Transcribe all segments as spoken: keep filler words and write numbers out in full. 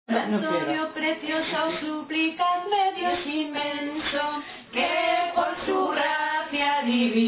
Antonio precioso, suplicadme Dios inmenso, que por su gracia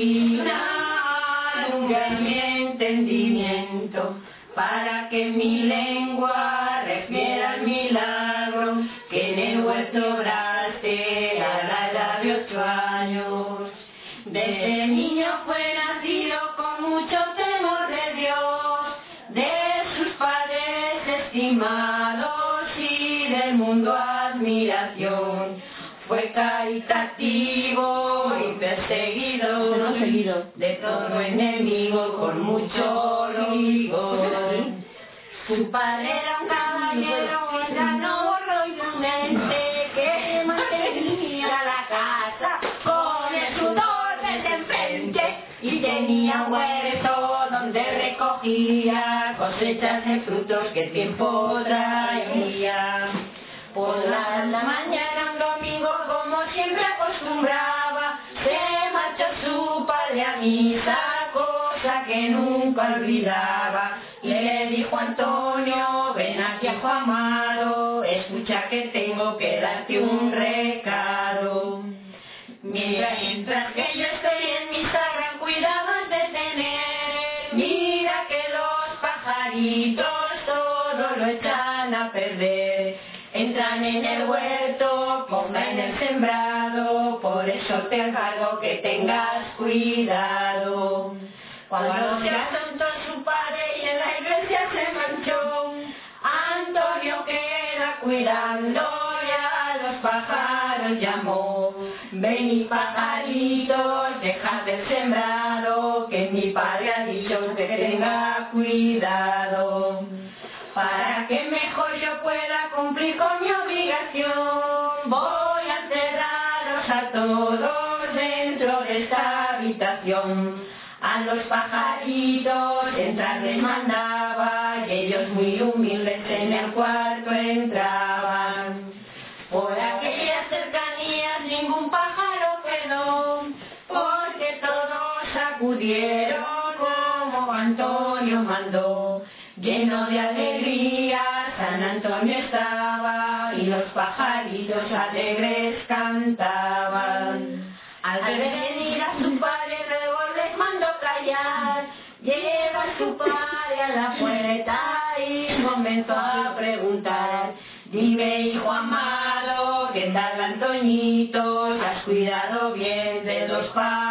divina alumbre mi entendimiento, para que mi lengua refiera el milagro que en el huerto obraste a la edad de ocho años. Desde niño fue nacido con mucho temor de Dios, de sus padres estimados y del mundo admiración. Fue caritativo y perseguido de todo enemigo con mucho rigor. Su padre era un caballero, no borró y su mente, que mantenía la casa con el sudor desde enfrente, y tenía un huerto donde recogía cosechas de frutos que el tiempo traía. Por la, la mañana un domingo, como siempre acostumbraba, se marchó su padre a misa, cosa que nunca olvidaba, y le dijo a Antonio: ven aquí, hijo amado, escucha que tengo que darte un recado. Mientras, mientras que yo estoy en misa, gran cuidado has de tener. Mira que los pajaritos todo lo echan a perder. Entran en el huerto, comen el sembrado, por eso te encargo que tengas cuidado. Cuando se asentó su padre y en la iglesia se marchó, Antonio queda cuidando y a los pájaros llamó: venid pajaritos, dejad el sembrado, que mi padre ha dicho que tenga cuidado. Para que mejor yo pueda cumplir con mi obligación, voy a encerraros a todos dentro de esta habitación. A los pajaritos entrar les mandaba, y ellos muy humildes en el cuarto entraban. Por aquellas cercanías ningún pájaro quedó, porque todos acudieron como Antonio mandó. Lleno de alegría San Antonio estaba, y los pajaritos alegres cantaban. Al ver venir a su padre luego les mandó callar, llega su padre a la puerta y comenzó a preguntar: dime, hijo amado, ¿qué tal Antoñito? ¿Has cuidado bien de los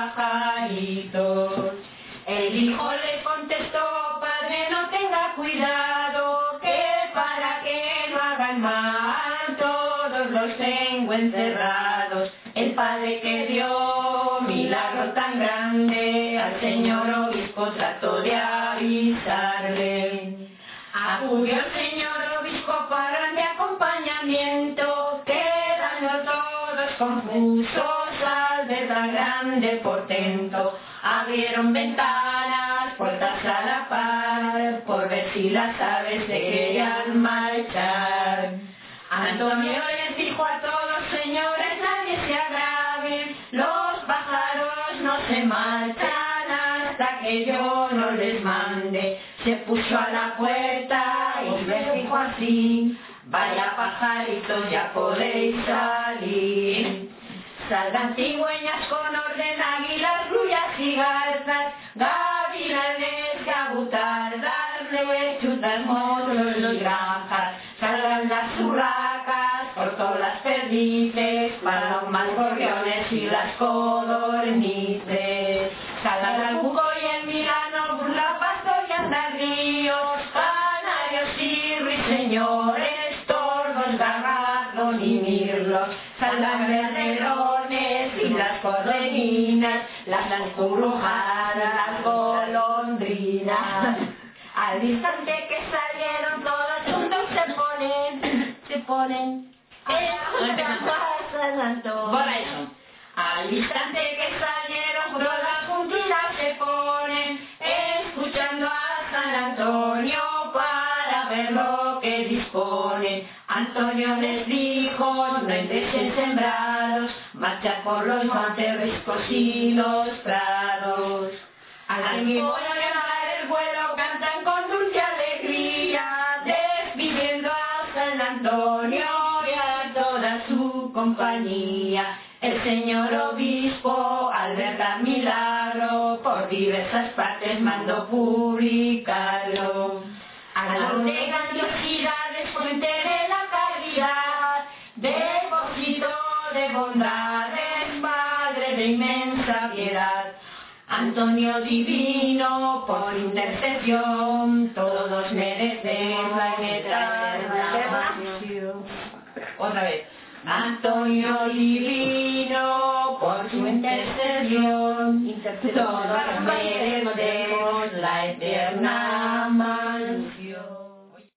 pajaritos? El hijo le contestó: padre, no tenga cuidado, que para que no hagan mal todos los tengo encerrados. El padre que dio milagro tan grande, al señor obispo trató de avisarle. Acudió el señor obispo para de acompañamiento, quedando todos confusos al ver tan grande portento. Abrieron ventanas, puertas a la par, por ver si las aves se querían marchar. Antonio les dijo a todos: señores, nadie se agrave, los pájaros no se marchan hasta que yo no les mande. Se puso a la puerta y les dijo así: vaya pajaritos, ya podéis salir. Salgan cigüeñas con orden, águilas, grullas y garzas, gavilanes, gabutardas, lechutas, moros y granjas. Salgan las urracas, ortolas, perdices, palomas, gorriones y las codornices. Salgan el buco y el milano, burlapastos y andardíos, canarios y ruiseñores, tordos, garrazos y mirlos. Salgan verderones y las corderinas, las lancurrujadas, las golondrinas. Al instante que salieron todos juntos se ponen, se ponen, escuchando a San Antonio. Al instante que salieron todas juntitas se ponen, escuchando a San Antonio para ver lo que dispone. Antonio les dijo: no entréis en sembrados, marchad por los montes, riscos y los prados. Al mismo llegar el vuelo cantan con dulce alegría, despidiendo a San Antonio. Antonio y a toda su compañía. El señor obispo, al ver tan milagro, por diversas partes mandó publicarlo. A donde grandiosidades, fuente de la caridad, depósito de bondades, Padre de inmensa piedad. Antonio divino, por intercesión, todos merecemos la eterna pasión. Otra vez. Antonio divino, por su intercesión, todos merecemos la eterna pasión.